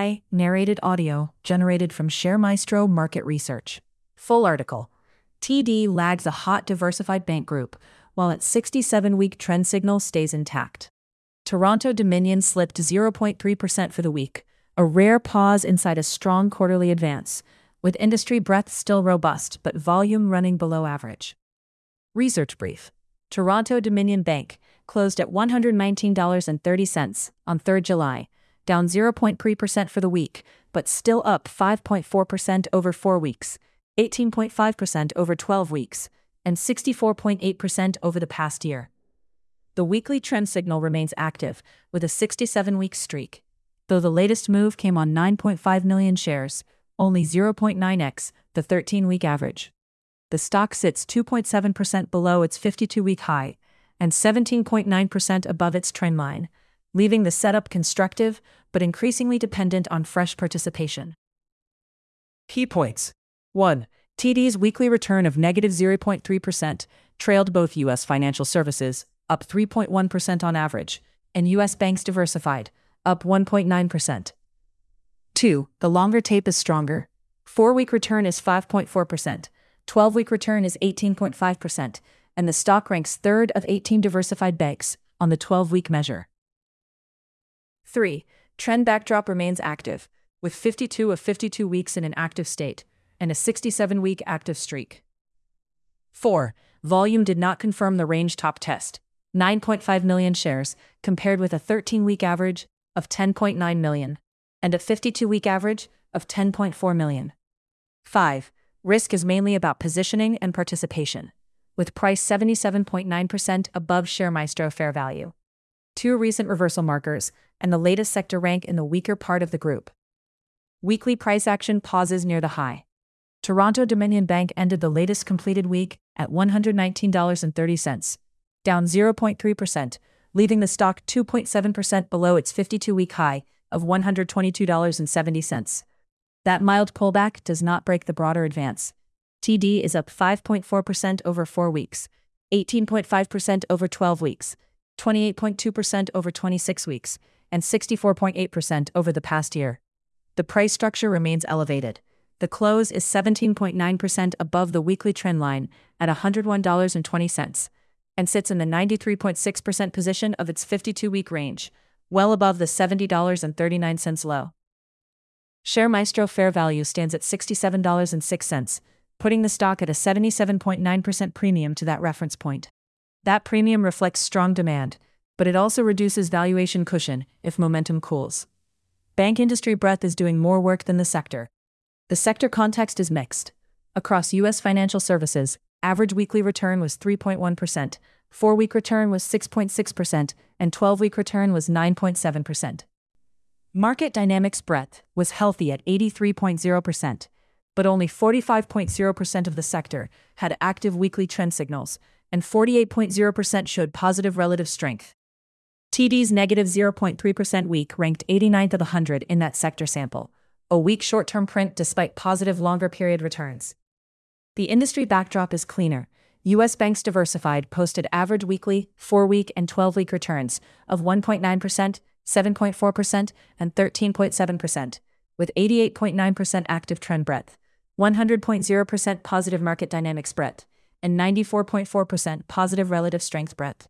July, narrated audio, generated from ShareMaestro Market Research. Full article. TD lags a hot diversified bank group, while its 67-week trend signal stays intact. Toronto Dominion slipped 0.3% for the week, a rare pause inside a strong quarterly advance, with industry breadth still robust but volume running below average. Research brief. Toronto Dominion Bank closed at $119.30 on 3 July, down 0.3% for the week, but still up 5.4% over 4 weeks, 18.5% over 12 weeks, and 64.8% over the past year. The weekly trend signal remains active, with a 67-week streak, though the latest move came on 9.5 million shares, only 0.9x the 13-week average. The stock sits 2.7% below its 52-week high and 17.9% above its trend line, leaving the setup constructive but increasingly dependent on fresh participation. Key points. 1. TD's weekly return of negative 0.3% trailed both U.S. financial services, up 3.1% on average, and U.S. banks diversified, up 1.9%. 2. The longer tape is stronger. 4-week return is 5.4%, 12-week return is 18.5%, and the stock ranks third of 18 diversified banks on the 12-week measure. 3. Trend backdrop remains active, with 52 of 52 weeks in an active state and a 67-week active streak. 4. Volume did not confirm the range top test, 9.5 million shares, compared with a 13-week average of 10.9 million and a 52-week average of 10.4 million. 5. Risk is mainly about positioning and participation, with price 77.9% above ShareMaestro fair value. 2 recent reversal markers and the latest sector rank in the weaker part of the group. Weekly price action pauses near the high. Toronto Dominion Bank ended the latest completed week at $119.30, down 0.3%, leaving the stock 2.7% below its 52-week high of $122.70. That mild pullback does not break the broader advance. TD is up 5.4% over 4 weeks, 18.5% over 12 weeks, 28.2% over 26 weeks, and 64.8% over the past year. The price structure remains elevated. The close is 17.9% above the weekly trend line at $101.20 and sits in the 93.6% position of its 52-week range, well above the $70.39 low. ShareMaestro fair value stands at $67.06, putting the stock at a 77.9% premium to that reference point. That premium reflects strong demand, but it also reduces valuation cushion if momentum cools. Bank industry breadth is doing more work than the sector. The sector context is mixed. Across U.S. financial services, average weekly return was 3.1%, 4-week return was 6.6%, and 12-week return was 9.7%. Market dynamics breadth was healthy at 83.0%, but only 45.0% of the sector had active weekly trend signals, and 48.0% showed positive relative strength. TD's negative 0.3% week ranked 89th of 100 in that sector sample, a weak short-term print despite positive longer-period returns. The industry backdrop is cleaner. U.S. banks diversified posted average weekly, 4-week, and 12-week returns of 1.9%, 7.4%, and 13.7%, with 88.9% active trend breadth, 100.0% positive market dynamics breadth, and 94.4% positive relative strength breadth.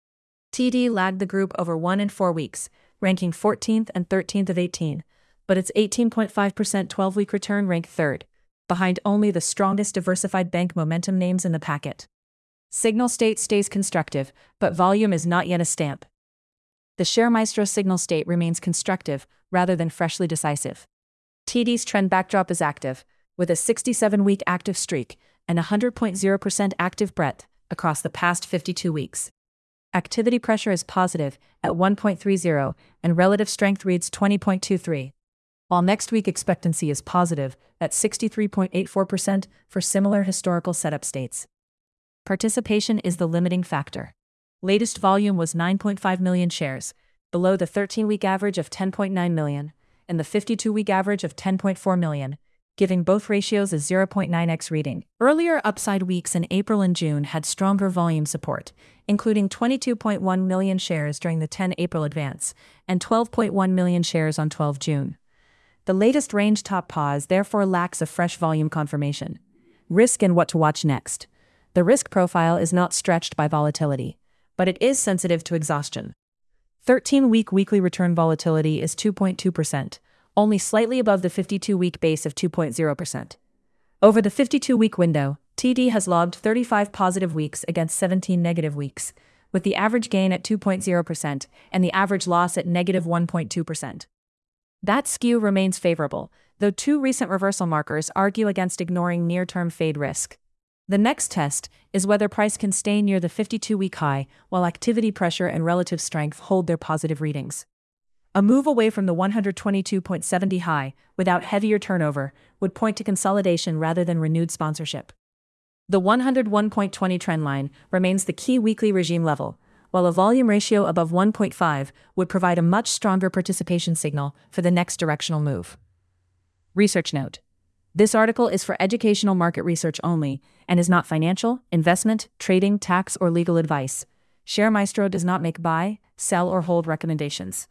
TD lagged the group over 1 and 4 weeks, ranking 14th and 13th of 18, but its 18.5% 12-week return ranked third, behind only the strongest diversified bank momentum names in the packet. Signal state stays constructive, but volume is not yet a stamp. The ShareMaestro signal state remains constructive rather than freshly decisive. TD's trend backdrop is active, with a 67-week active streak and 100.0% active breadth across the past 52 weeks. Activity pressure is positive at 1.30 and relative strength reads 20.23, while next week expectancy is positive at 63.84% for similar historical setup states. Participation is the limiting factor. Latest volume was 9.5 million shares, below the 13-week average of 10.9 million and the 52-week average of 10.4 million, giving both ratios a 0.9x reading. Earlier upside weeks in April and June had stronger volume support, including 22.1 million shares during the 10 April advance and 12.1 million shares on 12 June. The latest range top pause therefore lacks a fresh volume confirmation. Risk and what to watch next. The risk profile is not stretched by volatility, but it is sensitive to exhaustion. 13-week weekly return volatility is 2.2%, only slightly above the 52-week base of 2.0%. Over the 52-week window, TD has logged 35 positive weeks against 17 negative weeks, with the average gain at 2.0% and the average loss at negative 1.2%. That skew remains favorable, though two recent reversal markers argue against ignoring near-term fade risk. The next test is whether price can stay near the 52-week high while activity pressure and relative strength hold their positive readings. A move away from the 122.70 high, without heavier turnover, would point to consolidation rather than renewed sponsorship. The 101.20 trendline remains the key weekly regime level, while a volume ratio above 1.5 would provide a much stronger participation signal for the next directional move. Research note: this article is for educational market research only and is not financial, investment, trading, tax, or legal advice. ShareMaestro does not make buy, sell, or hold recommendations.